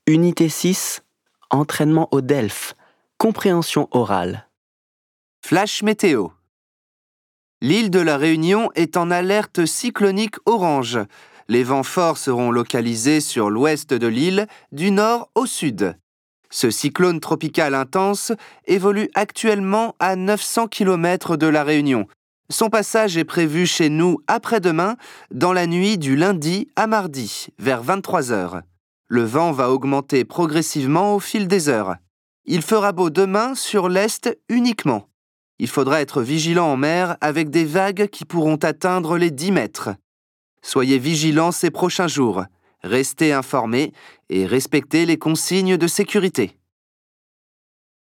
Unité 6, entraînement au DELF, compréhension orale. Flash météo. L'île de la Réunion est en alerte cyclonique orange. Les vents forts seront localisés sur l'ouest de l'île, du nord au sud. Ce cyclone tropical intense évolue actuellement à 900 km de la Réunion. Son passage est prévu chez nous après-demain, dans la nuit du lundi à mardi, vers 23 heures. Le vent va augmenter progressivement au fil des heures. Il fera beau demain sur l'est uniquement. Il faudra être vigilant en mer avec des vagues qui pourront atteindre les 10 mètres. Soyez vigilants ces prochains jours. Restez informés et respectez les consignes de sécurité.